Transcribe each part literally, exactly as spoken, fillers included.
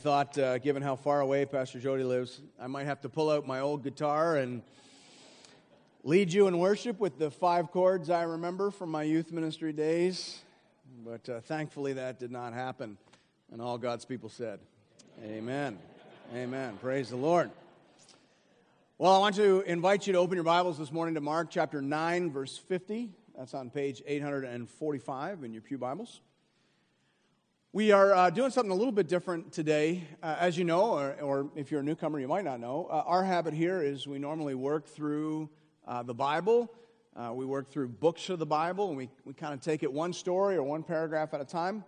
Thought, uh, given how far away Pastor Jody lives, I might have to pull out my old guitar and lead you in worship with the five chords I remember from my youth ministry days. But uh, thankfully that did not happen. And all God's people said, amen. Amen. Praise the Lord. Well, I want to invite you to open your Bibles this morning to Mark chapter nine, verse fifty. That's on page eight forty-five in your pew Bibles. We are uh, doing something a little bit different today. Uh, as you know, or, or if you're a newcomer, you might not know, uh, our habit here is we normally work through uh, the Bible. Uh, we work through books of the Bible, and we, we kind of take it one story or one paragraph at a time.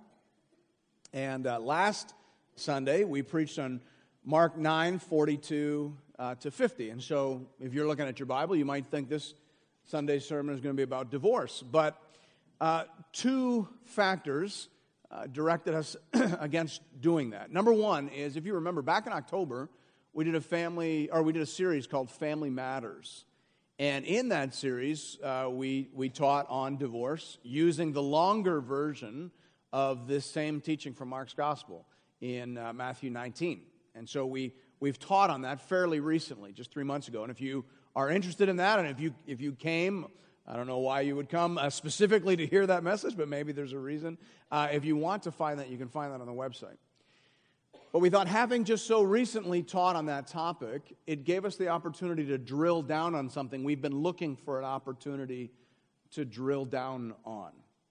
And uh, last Sunday, we preached on Mark nine, forty-two uh, to fifty. And so if you're looking at your Bible, you might think this Sunday's sermon is going to be about divorce. But uh, two factors Uh, directed us against doing that. Number one is, if you remember, back in October, we did a family, or we did a series called Family Matters. And in that series, uh, we, we taught on divorce using the longer version of this same teaching from Mark's Gospel in uh, Matthew nineteen. And so we, we've taught on that fairly recently, just three months ago. And if you are interested in that, and if you if you came, I don't know why you would come uh, specifically to hear that message, but maybe there's a reason. Uh, if you want to find that, you can find that on the website. But we thought, having just so recently taught on that topic, it gave us the opportunity to drill down on something we've been looking for an opportunity to drill down on.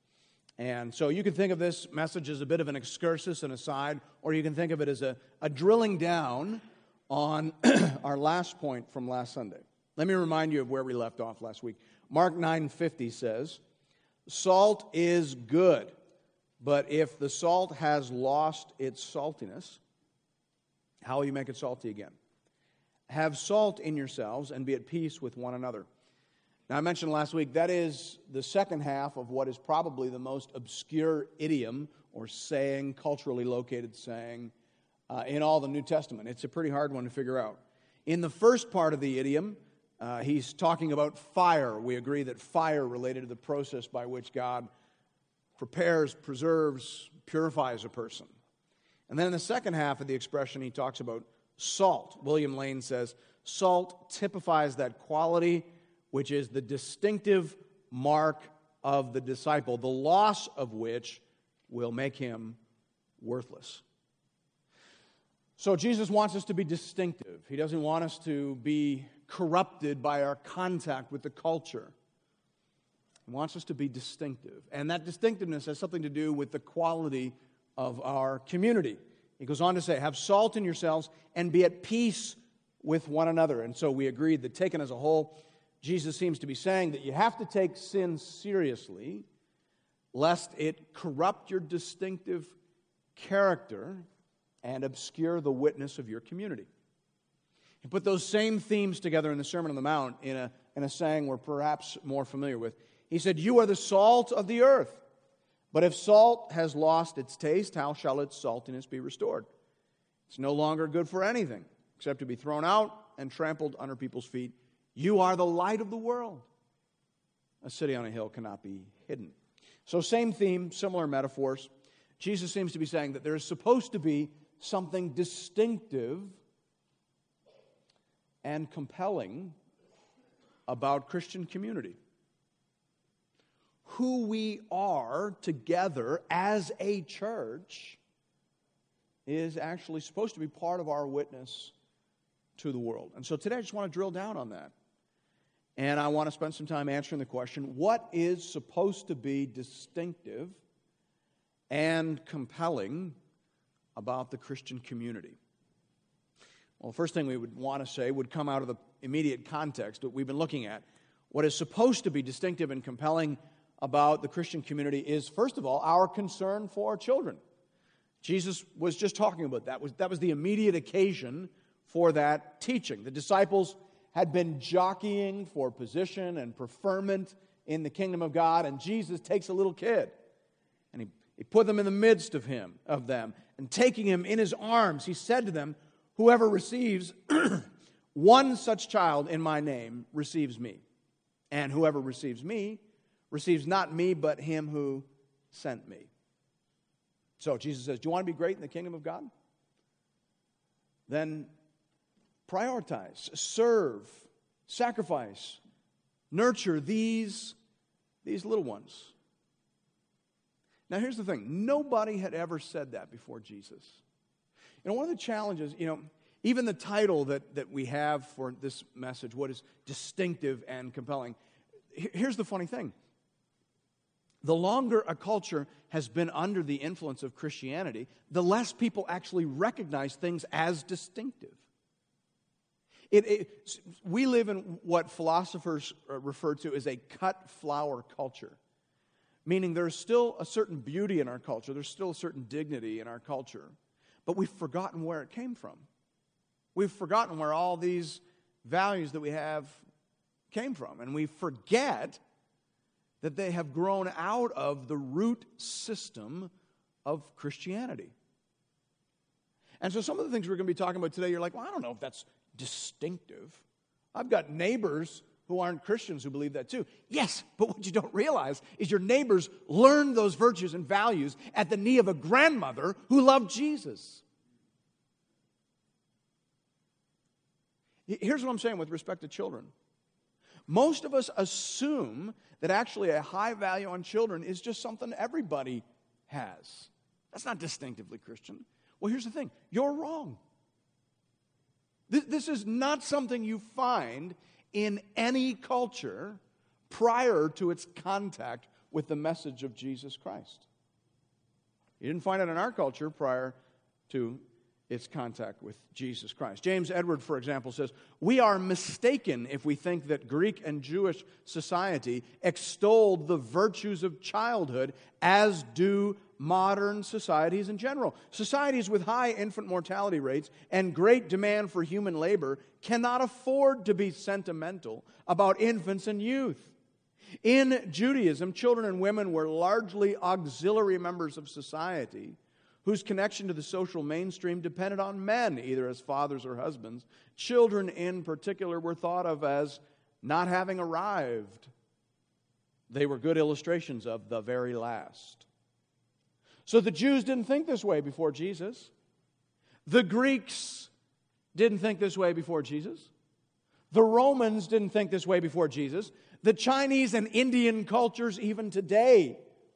And so you can think of this message as a bit of an excursus, an aside, or you can think of it as a, a drilling down on our last point from last Sunday. Let me remind you of where we left off last week. Mark nine fifty says, "Salt is good, but if the salt has lost its saltiness, how will you make it salty again? Have salt in yourselves and be at peace with one another." Now, I mentioned last week that is the second half of what is probably the most obscure idiom or saying, culturally located saying, uh, in all the New Testament. It's a pretty hard one to figure out. In the first part of the idiom, Uh, he's talking about fire. We agree that fire related to the process by which God prepares, preserves, purifies a person. And then in the second half of the expression, he talks about salt. William Lane says, salt typifies that quality which is the distinctive mark of the disciple, the loss of which will make him worthless. So Jesus wants us to be distinctive. He doesn't want us to be corrupted by our contact with the culture. He wants us to be distinctive. And that distinctiveness has something to do with the quality of our community. He goes on to say, have salt in yourselves and be at peace with one another. And so we agreed that taken as a whole, Jesus seems to be saying that you have to take sin seriously, lest it corrupt your distinctive character and obscure the witness of your community. He put those same themes together in the Sermon on the Mount in a, in a saying we're perhaps more familiar with. He said, "You are the salt of the earth, but if salt has lost its taste, how shall its saltiness be restored? It's no longer good for anything except to be thrown out and trampled under people's feet. You are the light of the world. A city on a hill cannot be hidden." So same theme, similar metaphors. Jesus seems to be saying that there is supposed to be something distinctive and compelling about Christian community. Who we are together as a church is actually supposed to be part of our witness to the world. And so today I just want to drill down on that. And I want to spend some time answering the question, what is supposed to be distinctive and compelling about the Christian community? Well, the first thing we would want to say would come out of the immediate context that we've been looking at. What is supposed to be distinctive and compelling about the Christian community is, first of all, our concern for children. Jesus was just talking about that. That was the immediate occasion for that teaching. The disciples had been jockeying for position and preferment in the kingdom of God, and Jesus takes a little kid, and he, he put them in the midst of him, of them, and taking him in his arms, he said to them, "Whoever receives one such child in my name receives me. And whoever receives me receives not me, but him who sent me." So Jesus says, do you want to be great in the kingdom of God? then prioritize, serve, sacrifice, nurture these, these little ones. Now, here's the thing. Nobody had ever said that before Jesus. You know, one of the challenges, you know, even the title that, that we have for this message, what is distinctive and compelling, here's the funny thing. The longer a culture has been under the influence of Christianity, the less people actually recognize things as distinctive. It, it, we live in what philosophers refer to as a cut flower culture, meaning there's still a certain beauty in our culture, there's still a certain dignity in our culture, but we've forgotten where it came from. We've forgotten where all these values that we have came from, and we forget that they have grown out of the root system of Christianity. And so some of the things we're going to be talking about today, you're like, well, I don't know if that's distinctive. I've got neighbors who aren't Christians who believe that too. Yes, but what you don't realize is your neighbors learned those virtues and values at the knee of a grandmother who loved Jesus. Here's what I'm saying with respect to children. Most of us assume that actually a high value on children is just something everybody has. That's not distinctively Christian. Well, here's the thing. You're wrong. This, this is not something you find in any culture prior to its contact with the message of Jesus Christ. You didn't find it in our culture prior to its contact with Jesus Christ. James Edward, for example, says, "We are mistaken if we think that Greek and Jewish society extolled the virtues of childhood as do modern societies in general. Societies with high infant mortality rates and great demand for human labor cannot afford to be sentimental about infants and youth. In Judaism, children and women were largely auxiliary members of society, whose connection to the social mainstream depended on men, either as fathers or husbands. Children in particular were thought of as not having arrived. They were good illustrations of the very last." So the Jews didn't think this way before Jesus. The Greeks didn't think this way before Jesus. The Romans didn't think this way before Jesus. The Chinese and Indian cultures even today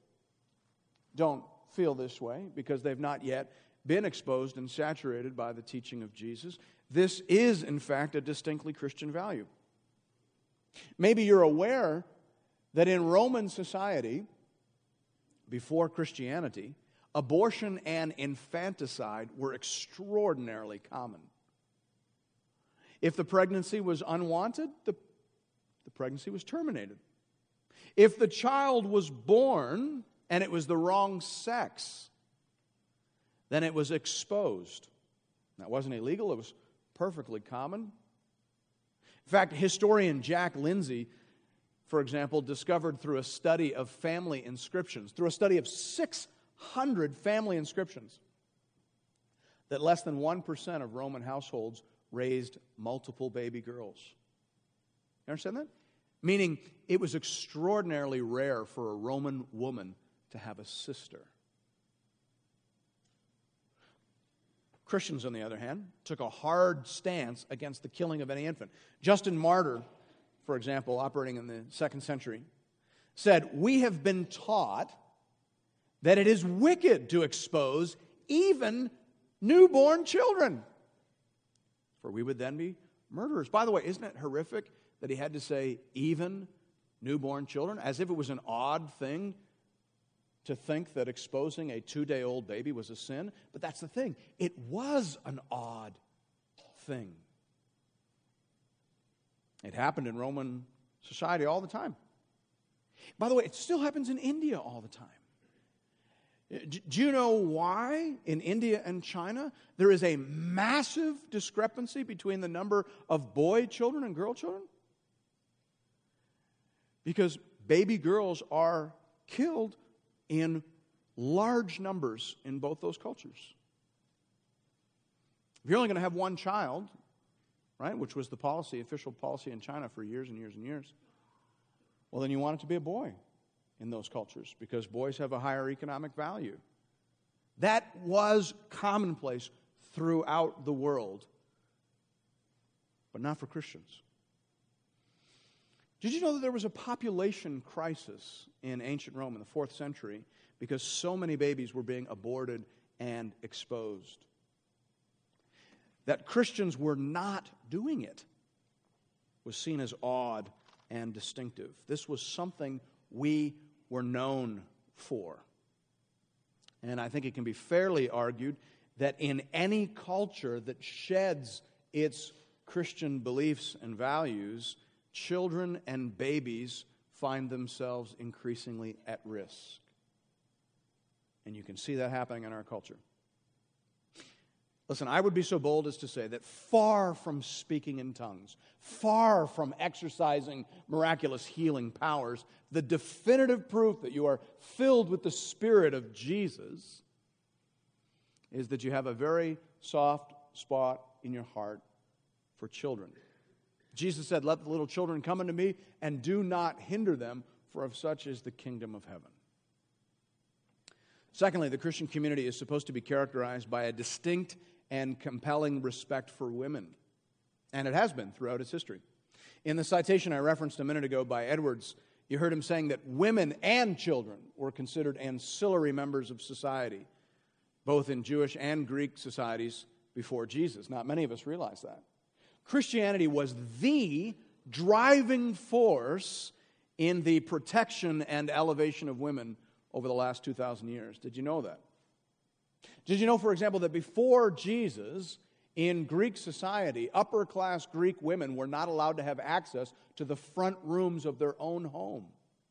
don't feel this way because they've not yet been exposed and saturated by the teaching of Jesus. This is, in fact, a distinctly Christian value. Maybe you're aware that in Roman society, before Christianity, abortion and infanticide were extraordinarily common. If the pregnancy was unwanted, the, the pregnancy was terminated. If the child was born and it was the wrong sex, then it was exposed. That wasn't illegal, it was perfectly common. In fact, historian Jack Lindsay, for example, discovered through a study of family inscriptions, through a study of six hundred family inscriptions, that less than one percent of Roman households raised multiple baby girls. You understand that? Meaning, it was extraordinarily rare for a Roman woman to have a sister. Christians, on the other hand, took a hard stance against the killing of any infant. Justin Martyr, for example, operating in the second century, said, "We have been taught that it is wicked to expose even newborn children, for we would then be murderers." By the way, isn't it horrific that he had to say even newborn children, as if it was an odd thing to think that exposing a two-day-old baby was a sin? But that's the thing. It was an odd thing. It happened in Roman society all the time. By the way, it still happens in India all the time. Do you know why in India and China there is a massive discrepancy between the number of boy children and girl children? Because baby girls are killed in large numbers in both those cultures. If you're only going to have one child, right, which was the policy, official policy in China for years and years and years, well, then you want it to be a boy in those cultures because boys have a higher economic value. That was commonplace throughout the world, but not for Christians. Did you know that there was a population crisis in ancient Rome in the fourth century because so many babies were being aborted and exposed? That Christians were not doing it was seen as odd and distinctive. This was something we were known for. And I think it can be fairly argued that in any culture that sheds its Christian beliefs and values, children and babies find themselves increasingly at risk. And you can see that happening in our culture. Listen, I would be so bold as to say that far from speaking in tongues, far from exercising miraculous healing powers, the definitive proof that you are filled with the Spirit of Jesus is that you have a very soft spot in your heart for children. Jesus said, "Let the little children come unto me, and do not hinder them, for of such is the kingdom of heaven." Secondly, the Christian community is supposed to be characterized by a distinct and compelling respect for women. And it has been throughout its history. In the citation I referenced a minute ago by Edwards, you heard him saying that women and children were considered ancillary members of society, both in Jewish and Greek societies before Jesus. Not many of us realize that. Christianity was the driving force in the protection and elevation of women over the last two thousand years. Did you know that? Did you know, for example, that before Jesus, in Greek society, upper-class Greek women were not allowed to have access to the front rooms of their own home?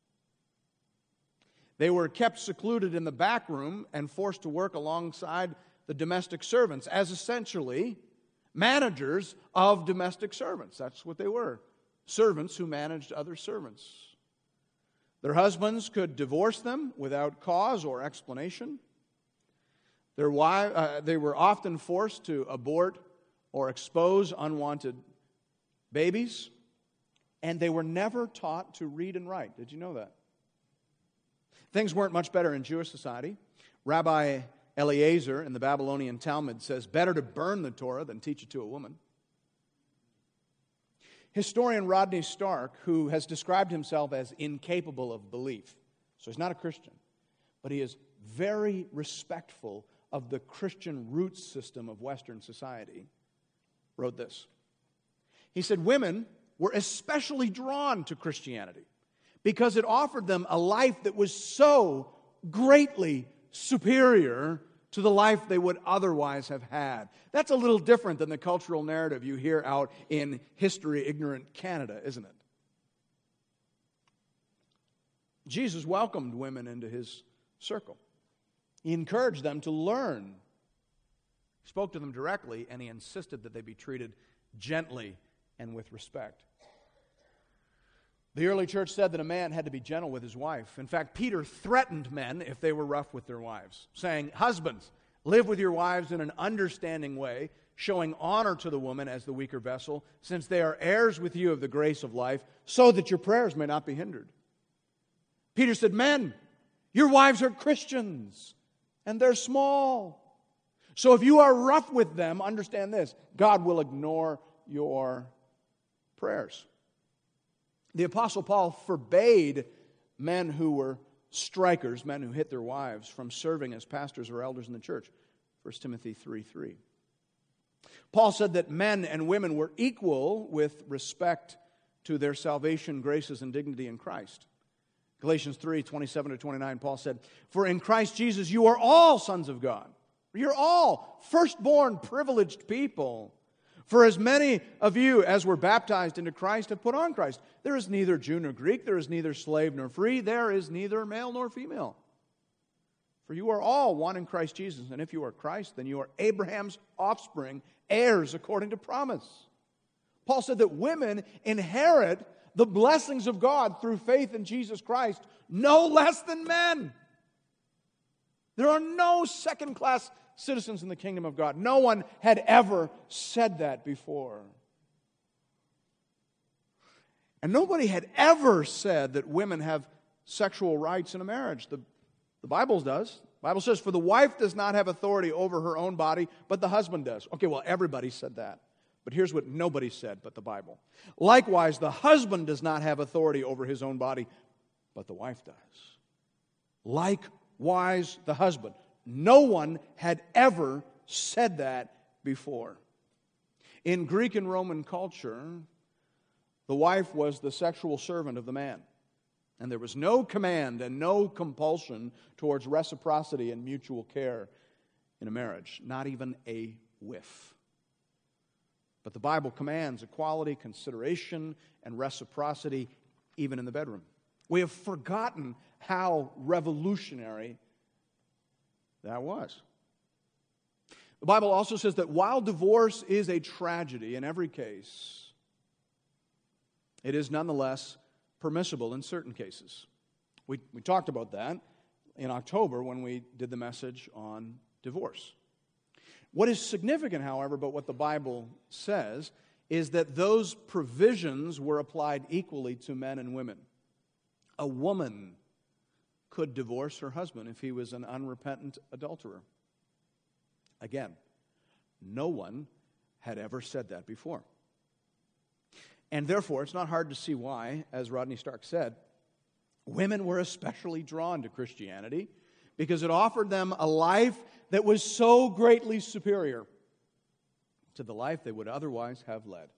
They were kept secluded in the back room and forced to work alongside the domestic servants as essentially managers of domestic servants. That's what they were. Servants who managed other servants. Their husbands could divorce them without cause or explanation. Their wives, uh, they were often forced to abort or expose unwanted babies, and they were never taught to read and write. Did you know that? Things weren't much better in Jewish society. Rabbi Eliezer in the Babylonian Talmud says, "Better to burn the Torah than teach it to a woman." Historian Rodney Stark, who has described himself as incapable of belief, so he's not a Christian, but he is very respectful of the Christian root system of Western society, wrote this. He said, "Women were especially drawn to Christianity because it offered them a life that was so greatly superior to the life they would otherwise have had." That's a little different than the cultural narrative you hear out in history-ignorant Canada, isn't it? Jesus welcomed women into his circle. He encouraged them to learn. He spoke to them directly, and he insisted that they be treated gently and with respect. The early church said that a man had to be gentle with his wife. In fact, Peter threatened men if they were rough with their wives, saying, "Husbands, live with your wives in an understanding way, showing honor to the woman as the weaker vessel, since they are heirs with you of the grace of life, so that your prayers may not be hindered." Peter said, "Men, your wives are Christians, and they're small. So if you are rough with them, understand this, God will ignore your prayers." The Apostle Paul forbade men who were strikers, men who hit their wives, from serving as pastors or elders in the church. First Timothy three three. Paul said that men and women were equal with respect to their salvation, graces, and dignity in Christ. Galatians three twenty-seven to twenty-nine, Paul said, "For in Christ Jesus you are all sons of God." You're all firstborn, privileged people. "For as many of you as were baptized into Christ have put on Christ. There is neither Jew nor Greek, there is neither slave nor free, there is neither male nor female. For you are all one in Christ Jesus, and if you are Christ, then you are Abraham's offspring, heirs according to promise." Paul said that women inherit the blessings of God through faith in Jesus Christ no less than men. There are no second-class citizens in the kingdom of God. No one had ever said that before. And nobody had ever said that women have sexual rights in a marriage. The, the Bible does. The Bible says, for the wife does not have authority over her own body, but the husband does. Okay, well, everybody said that. But here's what nobody said but the Bible. Likewise, the husband does not have authority over his own body, but the wife does. Likewise, the husband. No one had ever said that before. In Greek and Roman culture, the wife was the sexual servant of the man. And there was no command and no compulsion towards reciprocity and mutual care in a marriage, not even a whiff. But the Bible commands equality, consideration, and reciprocity even in the bedroom. We have forgotten how revolutionary that was. The Bible also says that while divorce is a tragedy in every case, it is nonetheless permissible in certain cases. We, we talked about that in October when we did the message on divorce. What is significant, however, about what the Bible says is that those provisions were applied equally to men and women. A woman could divorce her husband if he was an unrepentant adulterer. Again, no one had ever said that before. And therefore, it's not hard to see why, as Rodney Stark said, women were especially drawn to Christianity because it offered them a life that was so greatly superior to the life they would otherwise have led.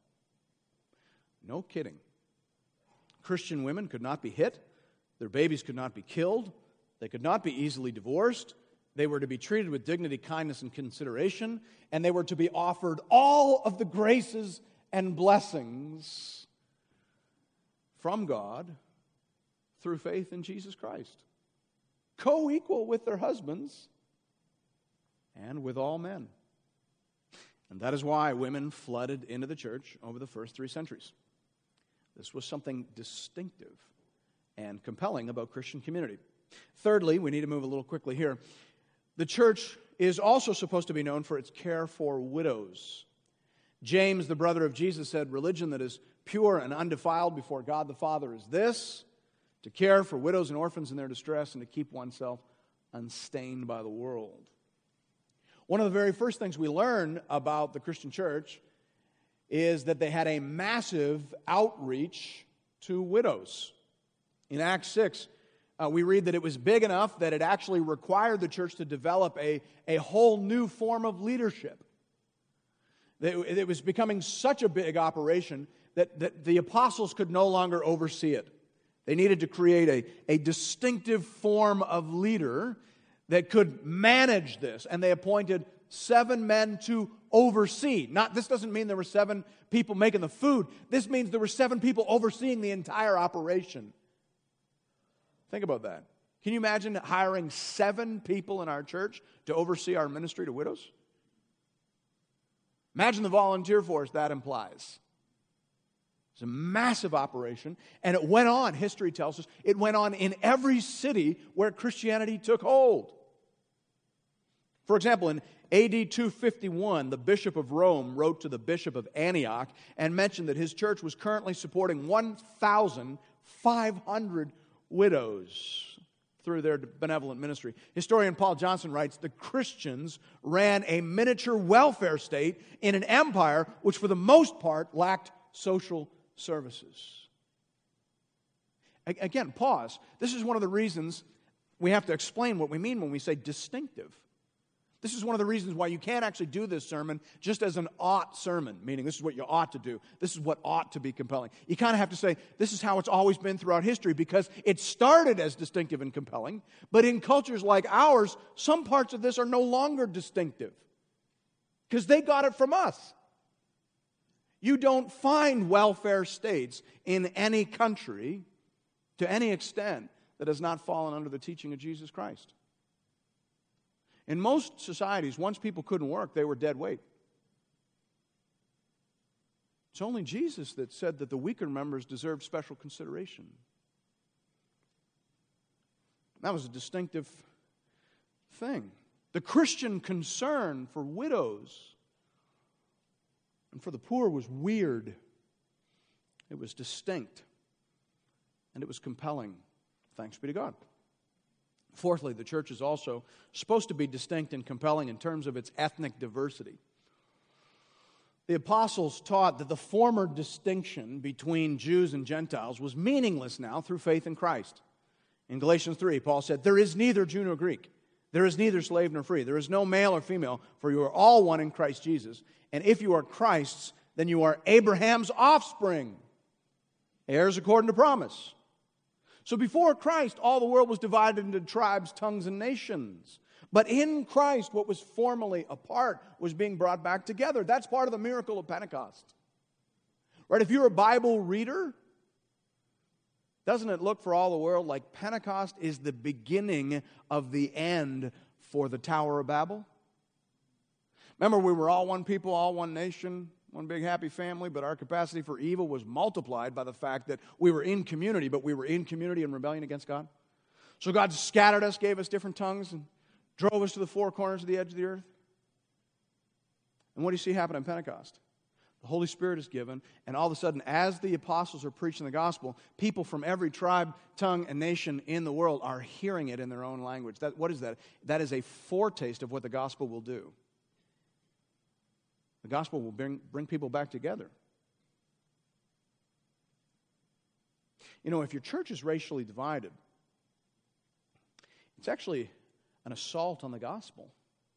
No kidding. Christian women could not be hit. Their babies could not be killed. They could not be easily divorced. They were to be treated with dignity, kindness, and consideration. And they were to be offered all of the graces and blessings from God through faith in Jesus Christ. Co-equal with their husbands and with all men. And that is why women flooded into the church over the first three centuries. This was something distinctive and compelling about Christian community. Thirdly, we need to move a little quickly here. The church is also supposed to be known for its care for widows. James, the brother of Jesus, said, religion that is pure and undefiled before God the Father is this, to care for widows and orphans in their distress and to keep oneself unstained by the world. One of the very first things we learn about the Christian church is that they had a massive outreach to widows. In Acts six, uh, we read that it was big enough that it actually required the church to develop a, a whole new form of leadership. It was becoming such a big operation that, that the apostles could no longer oversee it. They needed to create a, a distinctive form of leader that could manage this. And they appointed seven men to oversee. Not, this doesn't mean there were seven people making the food. This means there were seven people overseeing the entire operation. Think about that. Can you imagine hiring seven people in our church to oversee our ministry to widows? Imagine the volunteer force that implies. It's a massive operation, and it went on, history tells us, it went on in every city where Christianity took hold. For example, in A D two fifty-one, the Bishop of Rome wrote to the Bishop of Antioch and mentioned that his church was currently supporting one thousand five hundred widows through their benevolent ministry. Historian Paul Johnson writes, the Christians ran a miniature welfare state in an empire which for the most part lacked social services. Again, pause. This is one of the reasons we have to explain what we mean when we say distinctive. This is one of the reasons why you can't actually do this sermon just as an ought sermon, meaning this is what you ought to do. This is what ought to be compelling. You kind of have to say, this is how it's always been throughout history, because it started as distinctive and compelling, but in cultures like ours, some parts of this are no longer distinctive because they got it from us. You don't find welfare states in any country to any extent that has not fallen under the teaching of Jesus Christ. In most societies, once people couldn't work, they were dead weight. It's only Jesus that said that the weaker members deserved special consideration. That was a distinctive thing. The Christian concern for widows and for the poor was weird. It was distinct. And it was compelling. Thanks be to God. Fourthly, the church is also supposed to be distinct and compelling in terms of its ethnic diversity. The apostles taught that the former distinction between Jews and Gentiles was meaningless now through faith in Christ. In Galatians three, Paul said, "There is neither Jew nor Greek. There is neither slave nor free. There is no male or female, for you are all one in Christ Jesus. And if you are Christ's, then you are Abraham's offspring, heirs according to promise." So before Christ, all the world was divided into tribes, tongues, and nations. But in Christ, what was formerly apart was being brought back together. That's part of the miracle of Pentecost. Right? If you're a Bible reader, doesn't it look for all the world like Pentecost is the beginning of the end for the Tower of Babel? Remember, we were all one people, all one nation, one big happy family, but our capacity for evil was multiplied by the fact that we were in community, but we were in community in rebellion against God. So God scattered us, gave us different tongues, and drove us to the four corners of the edge of the earth. And what do you see happen in Pentecost? The Holy Spirit is given, and all of a sudden, as the apostles are preaching the gospel, people from every tribe, tongue, and nation in the world are hearing it in their own language. That, what is that? That is a foretaste of what the gospel will do. The gospel will bring, bring people back together. You know, if your church is racially divided, it's actually an assault on the gospel.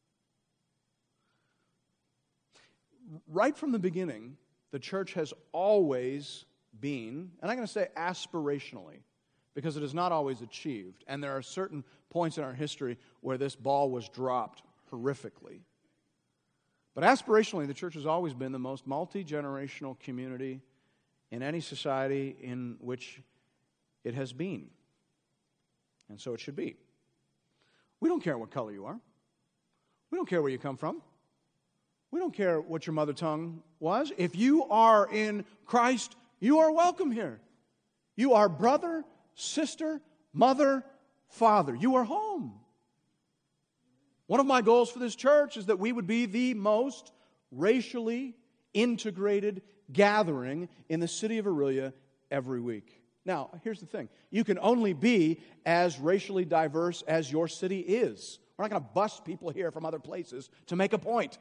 Right from the beginning, the church has always been, and I'm going to say aspirationally, because it is not always achieved, and there are certain points in our history where this ball was dropped horrifically. But aspirationally, the church has always been the most multi-generational community in any society in which it has been. And so it should be. We don't care what color you are. We don't care where you come from. We don't care what your mother tongue was. If you are in Christ, you are welcome here. You are brother, sister, mother, father. You are home. One of my goals for this church is that we would be the most racially integrated gathering in the city of Aurelia every week. Now, here's the thing. You can only be as racially diverse as your city is. We're not going to bust people here from other places to make a point.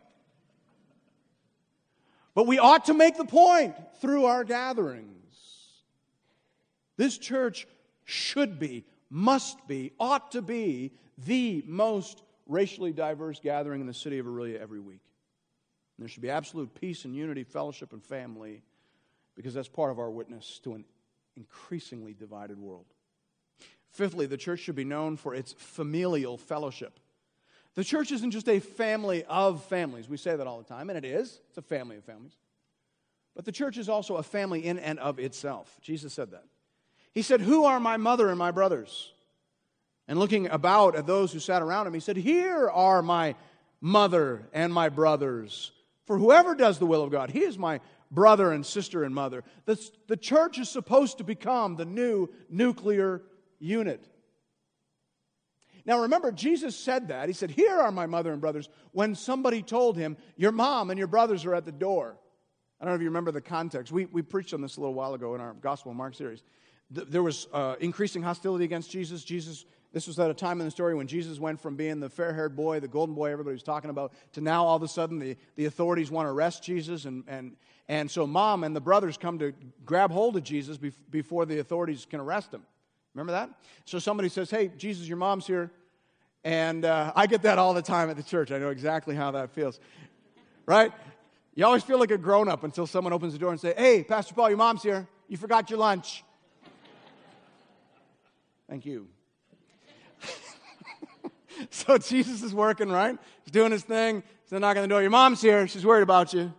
But we ought to make the point through our gatherings. This church should be, must be, ought to be the most racially diverse gathering in the city of Aurelia every week. And there should be absolute peace and unity, fellowship and family, because that's part of our witness to an increasingly divided world. Fifthly, the church should be known for its familial fellowship. The church isn't just a family of families. We say that all the time, and it is. It's a family of families. But the church is also a family in and of itself. Jesus said that. He said, "Who are my mother and my brothers?" And looking about at those who sat around him, he said, "Here are my mother and my brothers. For whoever does the will of God, he is my brother and sister and mother." The, the church is supposed to become the new nuclear unit. Now remember, Jesus said that. He said, "Here are my mother and brothers," when somebody told him, "Your mom and your brothers are at the door." I don't know if you remember the context. We, we preached on this a little while ago in our Gospel of Mark series. Th- there was uh, increasing hostility against Jesus. Jesus, this was at a time in the story when Jesus went from being the fair-haired boy, the golden boy everybody was talking about, to now all of a sudden the, the authorities want to arrest Jesus. And, and, and so mom and the brothers come to grab hold of Jesus bef- before the authorities can arrest him. Remember that? So somebody says, "Hey, Jesus, your mom's here." And uh, I get that all the time at the church. I know exactly how that feels. Right? You always feel like a grown-up until someone opens the door and says, "Hey, Pastor Paul, your mom's here. You forgot your lunch." Thank you. So Jesus is working, right? He's doing his thing. He's knocking on the door. "Your mom's here. She's worried about you."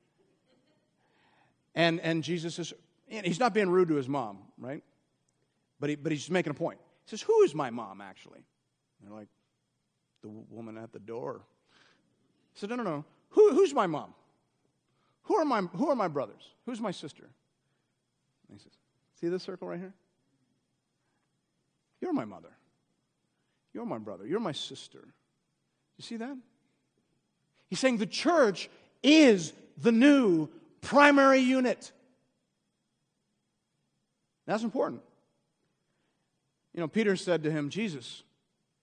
And and Jesus is, he's not being rude to his mom, right? But he, but he's just making a point. He says, "Who is my mom, actually?" And they're like, "The woman at the door." He said, "No, no, no. Who, who's my mom? Who are my Who are my brothers? Who's my sister?" And he says, "See this circle right here? You're my mother. You're my brother. You're my sister." You see that? He's saying the church is the new primary unit. That's important. You know, Peter said to him, "Jesus,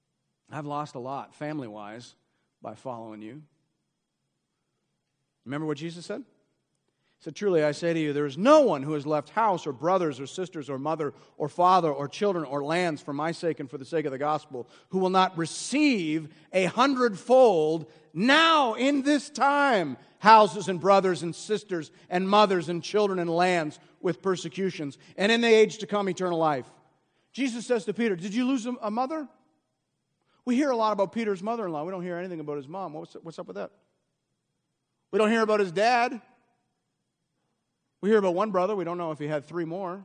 I've lost a lot, family-wise, by following you. Remember what Jesus said? He said, truly I say to you, there is no one who has left house or brothers or sisters or mother or father or children or lands for my sake and for the sake of the gospel who will not receive a hundredfold now in this time houses and brothers and sisters and mothers and children and lands with persecutions, and in the age to come eternal life. Jesus says to Peter, did you lose a mother? We hear a lot about Peter's mother-in-law. We don't hear anything about his mom. What's, what's up with that? We don't hear about his dad. We hear about one brother. We don't know if he had three more.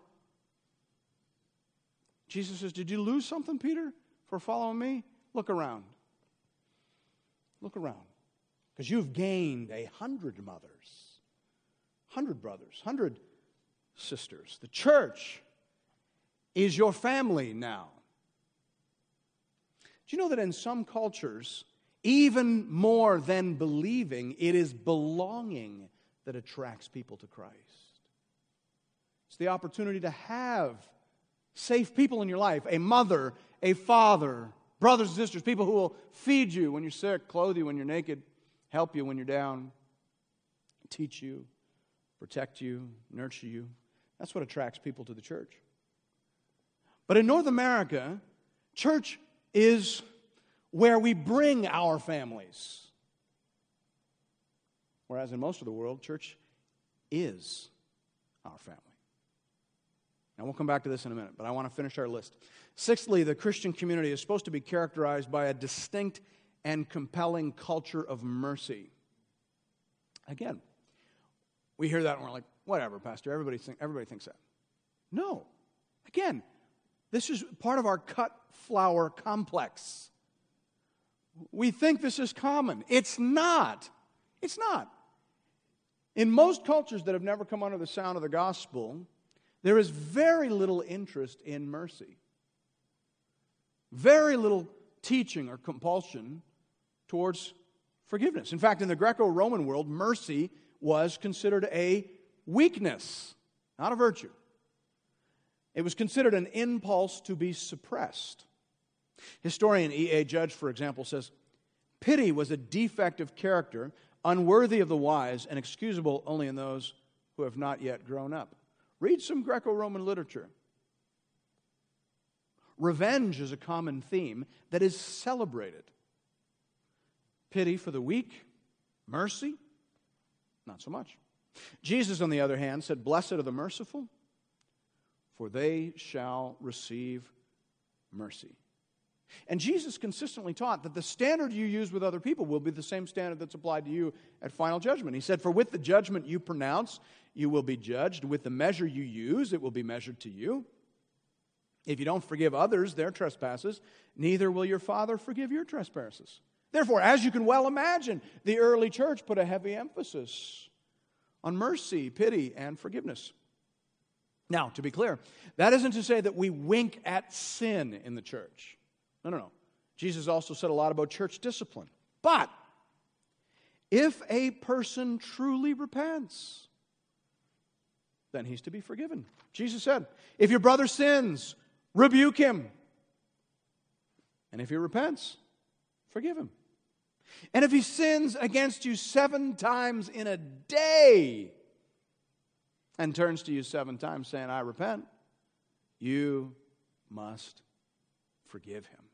Jesus says, did you lose something, Peter, for following me? Look around. Look around. Because you've gained a hundred mothers, hundred brothers, hundred sisters. The church is your family now. Do you know that in some cultures, even more than believing, it is belonging that attracts people to Christ? It's the opportunity to have safe people in your life, a mother, a father, brothers and sisters, people who will feed you when you're sick, clothe you when you're naked, help you when you're down, teach you, protect you, nurture you. That's what attracts people to the church. But in North America, church is where we bring our families. Whereas in most of the world, church is our family. Now, we'll come back to this in a minute, but I want to finish our list. Sixthly, the Christian community is supposed to be characterized by a distinct and compelling culture of mercy. Again, we hear that and we're like, whatever, Pastor, everybody, think, everybody thinks that. No. Again, this is part of our cut flower complex. We think this is common. It's not. It's not. In most cultures that have never come under the sound of the gospel, there is very little interest in mercy. Very little teaching or compulsion towards forgiveness. In fact, in the Greco-Roman world, mercy was considered a weakness, not a virtue. It was considered an impulse to be suppressed. Historian E A Judge, for example, says, pity was a defect of character, unworthy of the wise, and excusable only in those who have not yet grown up. Read some Greco-Roman literature. Revenge is a common theme that is celebrated. Pity for the weak, mercy, not so much. Jesus, on the other hand, said, blessed are the merciful, for they shall receive mercy. And Jesus consistently taught that the standard you use with other people will be the same standard that's applied to you at final judgment. He said, for with the judgment you pronounce, you will be judged. With the measure you use, it will be measured to you. If you don't forgive others their trespasses, neither will your Father forgive your trespasses. Therefore, as you can well imagine, the early church put a heavy emphasis on mercy, pity, and forgiveness. Now, to be clear, that isn't to say that we wink at sin in the church. No, no, no. Jesus also said a lot about church discipline. But if a person truly repents, then he's to be forgiven. Jesus said, if your brother sins, rebuke him. And if he repents, forgive him. And if he sins against you seven times in a day and turns to you seven times saying, I repent, you must forgive him.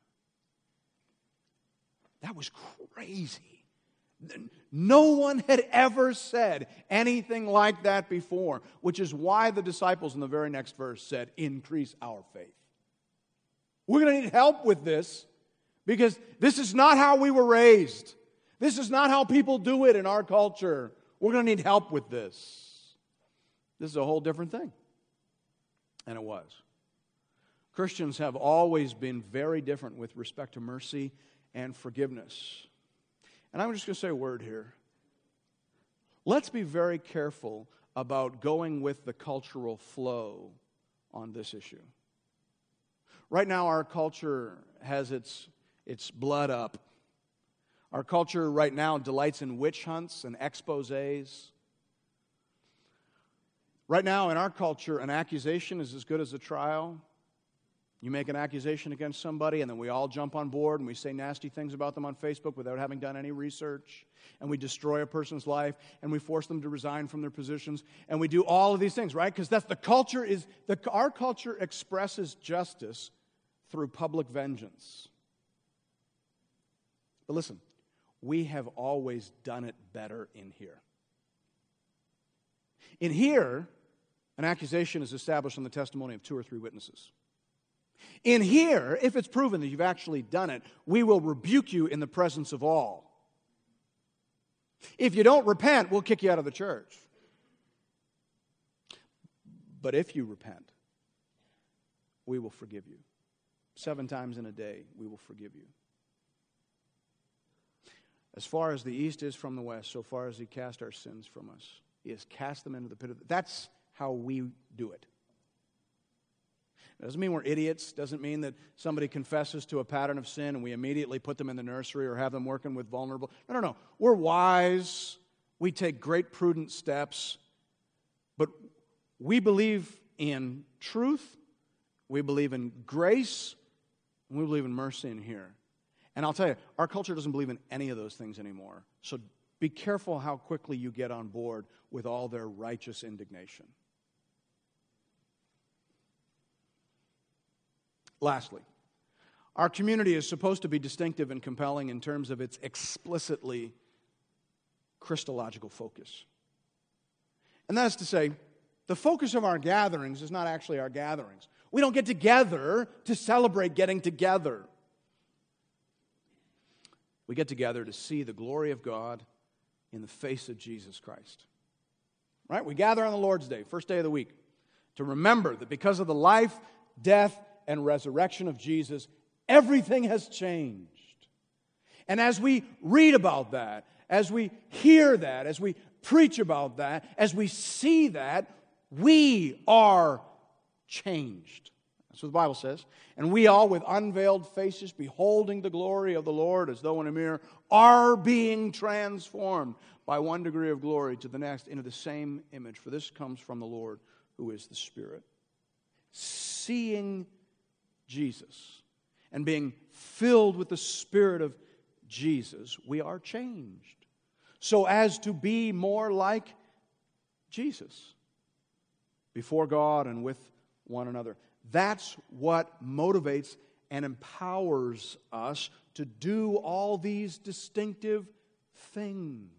That was crazy. No one had ever said anything like that before, which is why the disciples in the very next verse said, increase our faith. We're going to need help with this because this is not how we were raised. This is not how people do it in our culture. We're going to need help with this. This is a whole different thing. And it was. Christians have always been very different with respect to mercy and forgiveness. And I'm just going to say a word here. Let's be very careful about going with the cultural flow on this issue. Right now, our culture has its, its blood up. Our culture right now delights in witch hunts and exposés. Right now, in our culture, an accusation is as good as a trial. You make an accusation against somebody, and then we all jump on board, and we say nasty things about them on Facebook without having done any research, and we destroy a person's life, and we force them to resign from their positions, and we do all of these things, right? Because that's the culture is the our culture expresses justice through public vengeance. But listen, we have always done it better in here. In here, an accusation is established on the testimony of two or three witnesses. In here, if it's proven that you've actually done it, we will rebuke you in the presence of all. If you don't repent, we'll kick you out of the church. But if you repent, we will forgive you. Seven times in a day, we will forgive you. As far as the east is from the west, so far as He cast our sins from us, He has cast them into the pit of the... That's how we do it. It doesn't mean we're idiots. Doesn't mean that somebody confesses to a pattern of sin and we immediately put them in the nursery or have them working with vulnerable. No, no, no. We're wise. We take great prudent steps. But we believe in truth. We believe in grace. And we believe in mercy in here. And I'll tell you, our culture doesn't believe in any of those things anymore. So be careful how quickly you get on board with all their righteous indignation. Lastly, our community is supposed to be distinctive and compelling in terms of its explicitly Christological focus. And that is to say, the focus of our gatherings is not actually our gatherings. We don't get together to celebrate getting together. We get together to see the glory of God in the face of Jesus Christ. Right? We gather on the Lord's Day, first day of the week, to remember that because of the life, death, and resurrection of Jesus, everything has changed. And as we read about that, as we hear that, as we preach about that, as we see that, we are changed. That's what the Bible says. And we all, with unveiled faces, beholding the glory of the Lord as though in a mirror, are being transformed by one degree of glory to the next into the same image. For this comes from the Lord, who is the Spirit. Seeing Jesus and being filled with the Spirit of Jesus, we are changed so as to be more like Jesus before God and with one another. That's what motivates and empowers us to do all these distinctive things.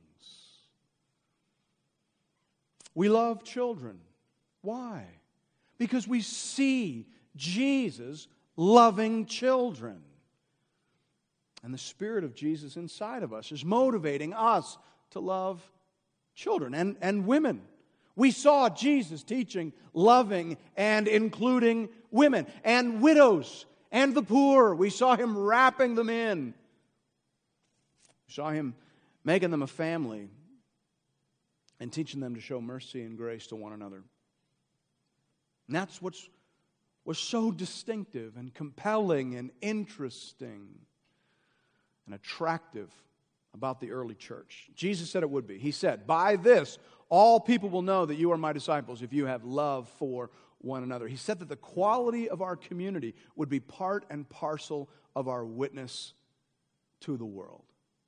We love children. Why? Because we see Jesus loving children. And the Spirit of Jesus inside of us is motivating us to love children and, and women. We saw Jesus teaching, loving, and including women and widows and the poor. We saw Him wrapping them in. We saw Him making them a family and teaching them to show mercy and grace to one another. And that's what's was so distinctive and compelling and interesting and attractive about the early church. Jesus said it would be. He said, "By this, all people will know that you are my disciples if you have love for one another." He said that the quality of our community would be part and parcel of our witness to the world.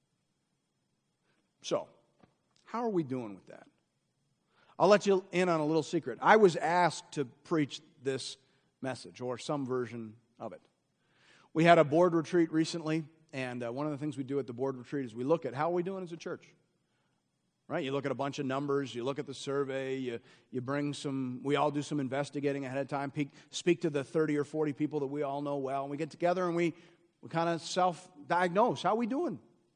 So, how are we doing with that? I'll let you in on a little secret. I was asked to preach this message, or some version of it. We had a board retreat recently, and uh, one of the things we do at the board retreat is we look at how are we doing as a church. Right? You look at a bunch of numbers, you look at the survey, you, you bring some, we all do some investigating ahead of time, peek, speak to the thirty or forty people that we all know well, and we get together and we, we kind of self-diagnose. How are we doing?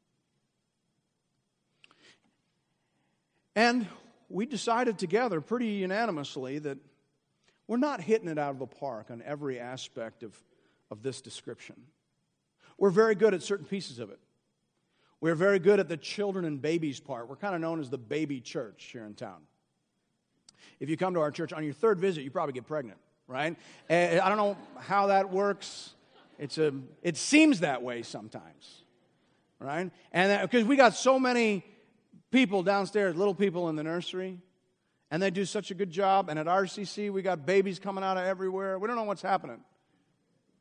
And we decided together pretty unanimously that we're not hitting it out of the park on every aspect of, of this description. We're very good at certain pieces of it. We're very good at the children and babies part. We're kind of known as the baby church here in town. If you come to our church, on your third visit, you probably get pregnant, right? And I don't know how that works. It's a, it seems that way sometimes, right? And because we got so many people downstairs, little people in the nursery, and they do such a good job. And at R C C, we got babies coming out of everywhere. We don't know what's happening.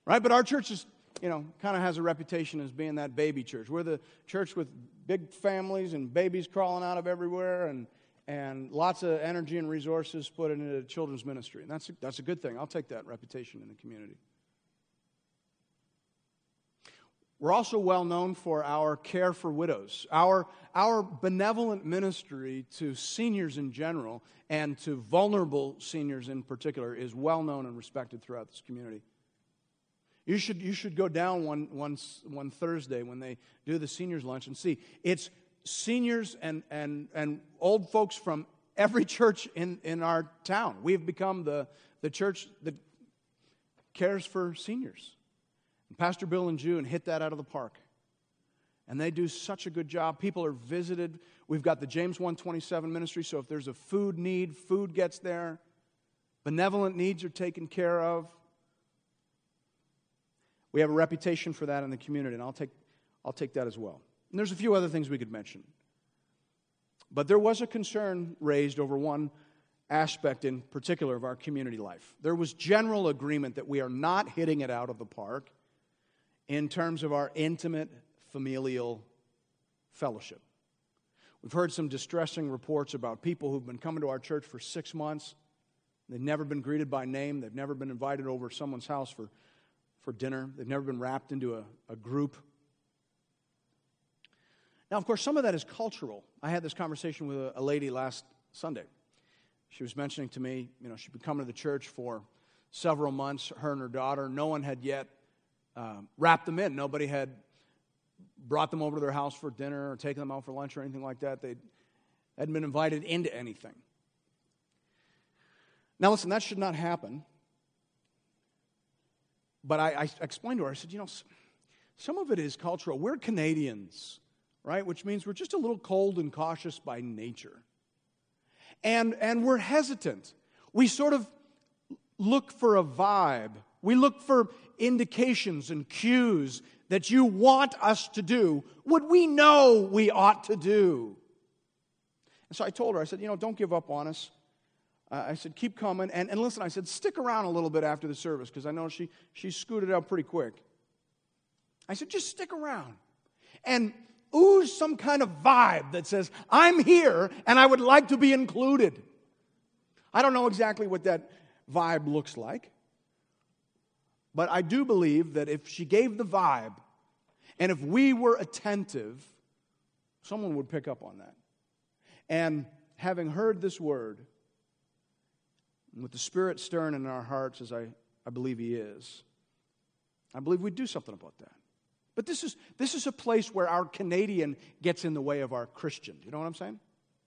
right? But our church is, you know, kind of has a reputation as being that baby church. We're the church with big families and babies crawling out of everywhere, and and lots of energy and resources put into children's ministry. And that's a, that's a good thing. I'll take that reputation in the community. We're also well known for our care for widows, our, our benevolent ministry to seniors in general and to vulnerable seniors in particular is well known and respected throughout this community. You should, you should go down one, one, one Thursday when they do the seniors lunch and see. It's seniors and, and, and old folks from every church in, in our town. We've become the, the church that cares for seniors. And Pastor Bill and June hit that out of the park. And they do such a good job. People are visited. We've got the James one twenty-seven ministry, so if there's a food need, food gets there. Benevolent needs are taken care of. We have a reputation for that in the community, and I'll take, I'll take that as well. And there's a few other things we could mention. But there was a concern raised over one aspect in particular of our community life. There was general agreement that we are not hitting it out of the park in terms of our intimate familial fellowship. We've heard some distressing reports about people who've been coming to our church for six months. They've never been greeted by name. They've never been invited over to someone's house for, for dinner. They've never been wrapped into a, a group. Now, of course, some of that is cultural. I had this conversation with a, a lady last Sunday. She was mentioning to me, you know, she'd been coming to the church for several months, her and her daughter. No one had yet uh, wrapped them in. Nobody had brought them over to their house for dinner or taken them out for lunch or anything like that. They hadn't been invited into anything. Now, listen, that should not happen. But I, I explained to her, I said, you know, some of it is cultural. We're Canadians, right? Which means we're just a little cold and cautious by nature. And, and we're hesitant. We sort of look for a vibe. We look for indications and cues that you want us to do what we know we ought to do. And so I told her, I said, you know, don't give up on us. Uh, I said, keep coming. And, and listen, I said, stick around a little bit after the service, because I know she, she scooted out pretty quick. I said, just stick around. And ooze some kind of vibe that says, I'm here and I would like to be included. I don't know exactly what that vibe looks like. But I do believe that if she gave the vibe, and if we were attentive, someone would pick up on that. And having heard this word, with the Spirit stirring in our hearts, as I, I believe He is, I believe we'd do something about that. But this is, this is a place where our Canadian gets in the way of our Christian. You know what I'm saying?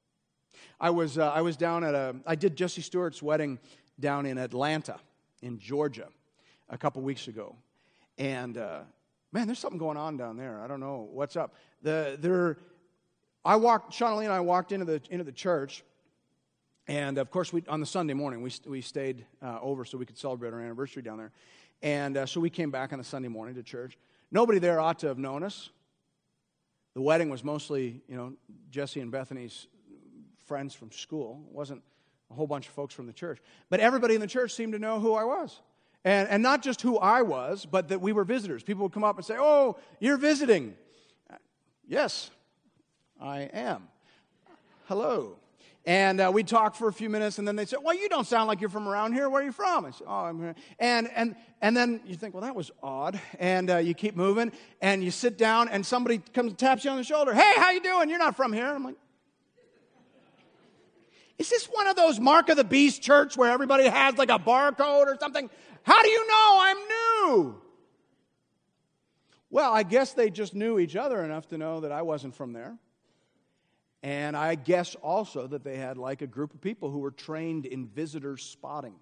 I was, uh, I was down at a, I did Jesse Stewart's wedding down in Atlanta, in Georgia, a couple weeks ago. And, uh, man, there's something going on down there. I don't know what's up. The, there, I walked, Shauna Lee and I walked into the, into the church. And, of course, we, on the Sunday morning, we, we stayed uh, over so we could celebrate our anniversary down there. And uh, so we came back on the Sunday morning to church. Nobody there ought to have known us. The wedding was mostly, you know, Jesse and Bethany's friends from school. It wasn't a whole bunch of folks from the church. But everybody in the church seemed to know who I was. And, and not just who I was, but that we were visitors. People would come up and say, oh, you're visiting. Yes, I am. Hello. And uh, we'd talk for a few minutes, and then they'd say, well, you don't sound like you're from around here. Where are you from? I said, oh, I'm here. And, and, and then you think, well, that was odd. And uh, you keep moving, and you sit down, and somebody comes and taps you on the shoulder. Hey, how you doing? You're not from here. I'm like, is this one of those Mark of the Beast church where everybody has like a barcode or something? How do you know I'm new? Well, I guess they just knew each other enough to know that I wasn't from there. And I guess also that they had like a group of people who were trained in visitor spotting.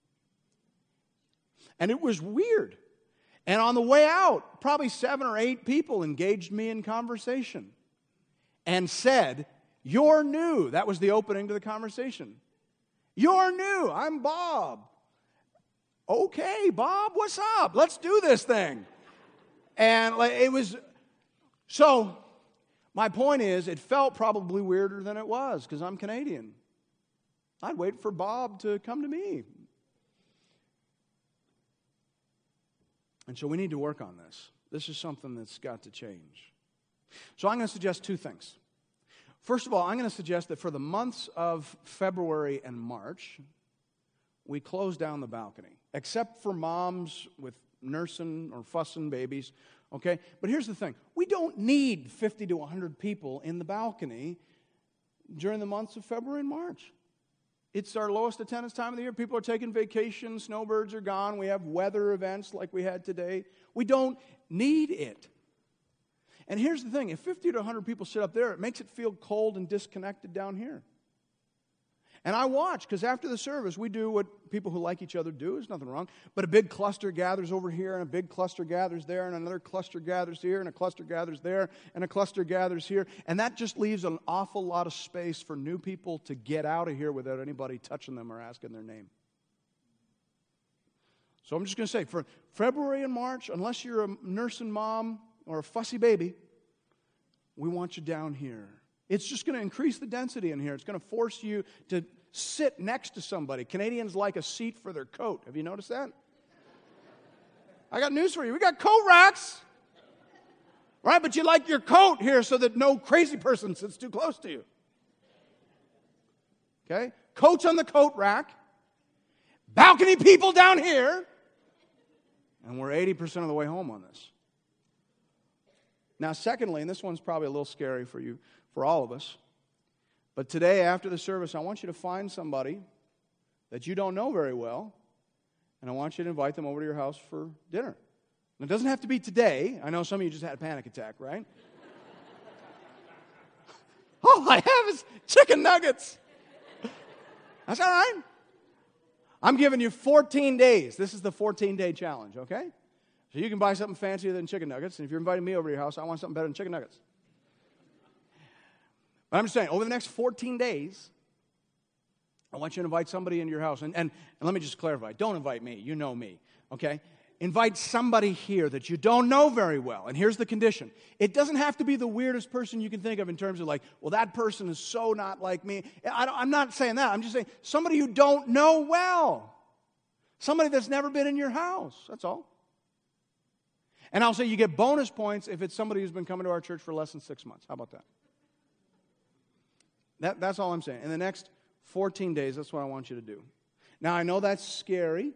And it was weird. And on the way out, probably seven or eight people engaged me in conversation and said, you're new. That was the opening to the conversation. You're new. I'm Bob. Okay, Bob, what's up? Let's do this thing. And like, it was, so my point is, it felt probably weirder than it was because I'm Canadian. I'd wait for Bob to come to me. And so we need to work on this. This is something that's got to change. So I'm going to suggest two things. First of all, I'm going to suggest that for the months of February and March, we close down the balcony, except for moms with nursing or fussing babies, okay? But here's the thing. We don't need fifty to one hundred people in the balcony during the months of February and March. It's our lowest attendance time of the year. People are taking vacations. Snowbirds are gone. We have weather events like we had today. We don't need it. And here's the thing. If fifty to one hundred people sit up there, it makes it feel cold and disconnected down here. And I watch, because after the service, we do what people who like each other do. There's nothing wrong. But a big cluster gathers over here, and a big cluster gathers there, and another cluster gathers here, and a cluster gathers there, and a cluster gathers here. And that just leaves an awful lot of space for new people to get out of here without anybody touching them or asking their name. So I'm just going to say, for February and March, unless you're a nursing mom or a fussy baby, we want you down here. It's just going to increase the density in here. It's going to force you to sit next to somebody. Canadians like a seat for their coat. Have you noticed that? I got news for you. We got coat racks. Right? But you like your coat here so that no crazy person sits too close to you. Okay? Coats on the coat rack. Balcony people down here. And we're eighty percent of the way home on this. Now, secondly, and this one's probably a little scary for you, for all of us, but today after the service, I want you to find somebody that you don't know very well, and I want you to invite them over to your house for dinner. And it doesn't have to be today. I know some of you just had a panic attack, right? All I have is chicken nuggets. That's all right. I'm giving you fourteen days. This is the fourteen-day challenge, okay? So you can buy something fancier than chicken nuggets, and if you're inviting me over to your house, I want something better than chicken nuggets. But I'm just saying, over the next fourteen days, I want you to invite somebody into your house. And, and, and let me just clarify, don't invite me. You know me, okay? Invite somebody here that you don't know very well. And here's the condition. It doesn't have to be the weirdest person you can think of in terms of like, well, that person is so not like me. I don't, I'm not saying that. I'm just saying somebody you don't know well. Somebody that's never been in your house. That's all. And I'll say you get bonus points if it's somebody who's been coming to our church for less than six months. How about that? That that's all I'm saying. In the next fourteen days, that's what I want you to do. Now, I know that's scary.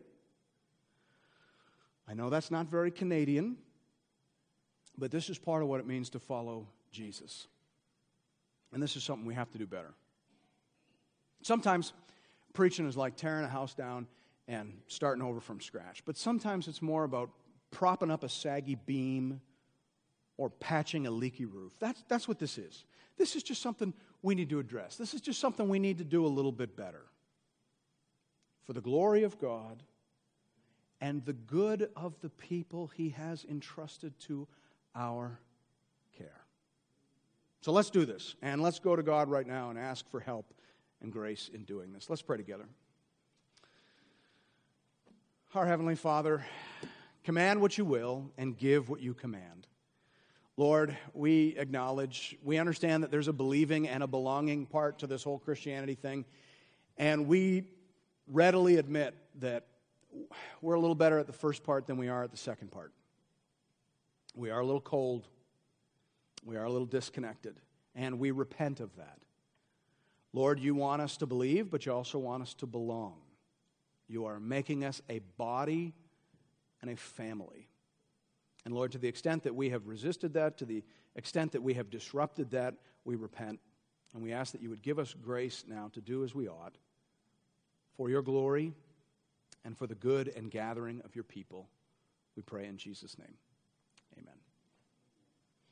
I know that's not very Canadian. But this is part of what it means to follow Jesus. And this is something we have to do better. Sometimes preaching is like tearing a house down and starting over from scratch. But sometimes it's more about propping up a saggy beam or patching a leaky roof. That's, that's what this is. This is just something we need to address. This is just something we need to do a little bit better. For the glory of God and the good of the people He has entrusted to our care. So let's do this. And let's go to God right now and ask for help and grace in doing this. Let's pray together. Our Heavenly Father, command what you will and give what you command. Lord, we acknowledge, we understand that there's a believing and a belonging part to this whole Christianity thing, and we readily admit that we're a little better at the first part than we are at the second part. We are a little cold, we are a little disconnected, and we repent of that. Lord, you want us to believe, but you also want us to belong. You are making us a body and a family. And Lord, to the extent that we have resisted that, to the extent that we have disrupted that, we repent. And we ask that you would give us grace now to do as we ought, for your glory and for the good and gathering of your people. We pray in Jesus' name.